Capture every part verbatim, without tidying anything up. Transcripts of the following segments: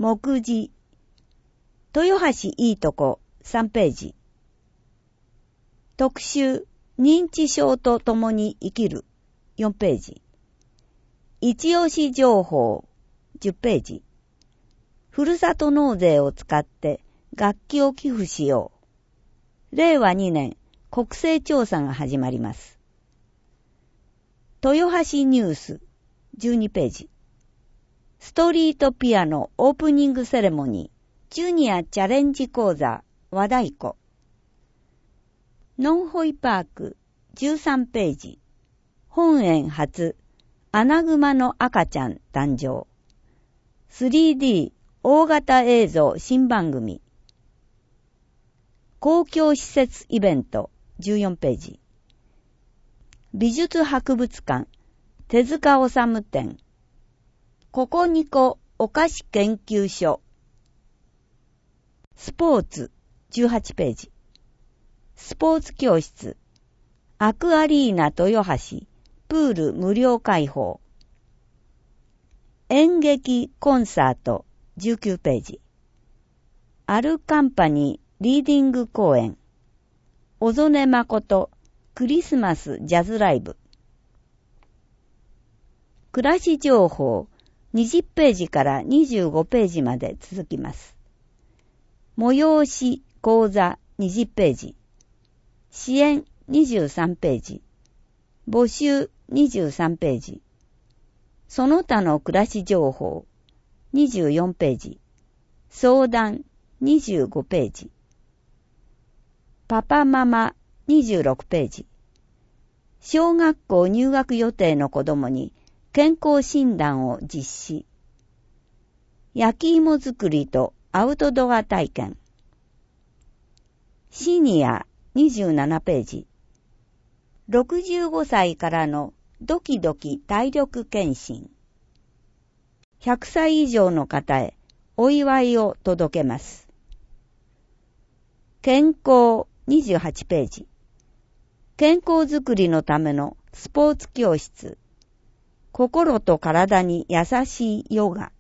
目次。豊橋いいとこさんページ。特集、認知症と共に生きるよんページ。一押し情報じゅっページ。ふるさと納税を使って楽器を寄付しよう。れいわにねん国勢調査が始まります。豊橋ニュースじゅうにページ。ストリートピアノオープニングセレモニージュニアチャレンジ講座和太鼓。ノンホイパークじゅうさんページ。本園初アナグマの赤ちゃん誕生。スリーディー 大型映像新番組。公共施設イベントじゅうよんページ。美術博物館手塚治虫展。ここにこお菓子研究所。スポーツじゅうはちページ。スポーツ教室アクアリーナ豊橋プール無料開放。演劇コンサートじゅうきゅうページ。アルカンパニーリーディング公演。小曽根誠クリスマスジャズライブ。暮らし情報にじゅうページからにじゅうごページまで続きます。催し講座にじゅうページ。支援にじゅうさんページ。募集にじゅうさんページ。その他の暮らし情報にじゅうよんページ。相談にじゅうごページ。パパママにじゅうろくページ。小学校入学予定の子供に健康診断を実施。焼き芋作りとアウトドア体験。シニアにじゅうななページ。ろくじゅうごさいからのドキドキ体力検診。ひゃくさい以上の方へお祝いを届けます。健康にじゅうはちページ。健康づくりのためのスポーツ教室。心と体に優しいヨガ。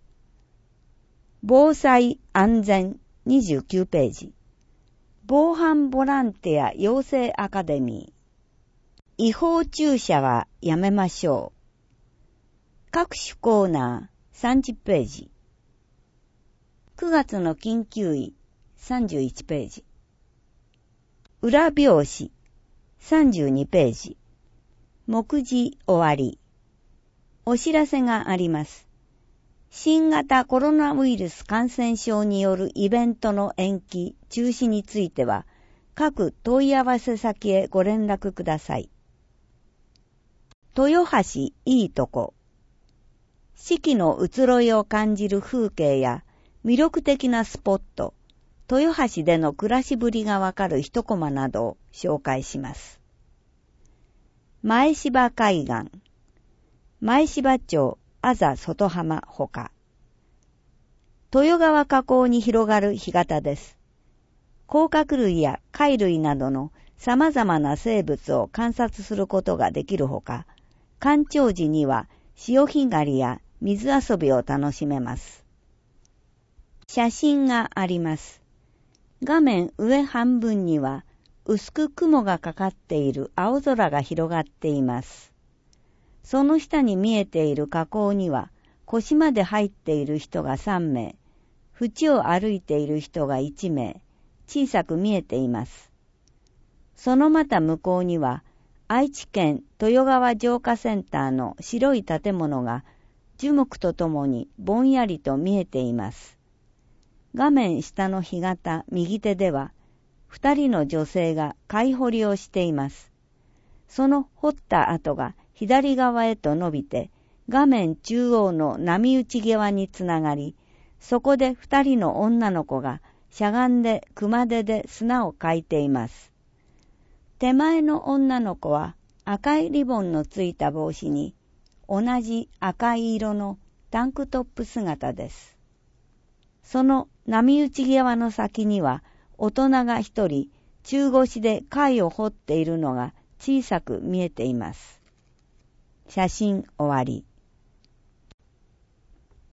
防災安全にじゅうきゅうページ。防犯ボランティア養成アカデミー。違法駐車はやめましょう。各種コーナーさんじゅうページ。くがつの緊急医さんじゅういちページ。裏表紙さんじゅうにページ。目次終わり。お知らせがあります。新型コロナウイルス感染症によるイベントの延期・中止については、各問い合わせ先へご連絡ください。豊橋いいとこ。四季の移ろいを感じる風景や魅力的なスポット、豊橋での暮らしぶりがわかる一コマなどを紹介します。前芝海岸、前芝町あざ外浜ほか。豊川河口に広がる干潟です。甲殻類や貝類などの様々な生物を観察することができるほか、干潮時には潮干狩りや水遊びを楽しめます。写真があります。画面上半分には薄く雲がかかっている青空が広がっています。その下に見えている河口には腰まで入っている人がさんめい、縁を歩いている人がいちめい、小さく見えています。そのまた向こうには愛知県豊川浄化センターの白い建物が樹木とともにぼんやりと見えています。画面下の干潟右手では二人の女性が貝掘りをしています。その掘った跡が左側へと伸びて画面中央の波打ち際につながり、そこで二人の女の子がしゃがんで熊手で砂をかいています。手前の女の子は赤いリボンのついた帽子に同じ赤い色のタンクトップ姿です。その波打ち際の先には大人が一人中腰で貝を掘っているのが小さく見えています。写真終わり。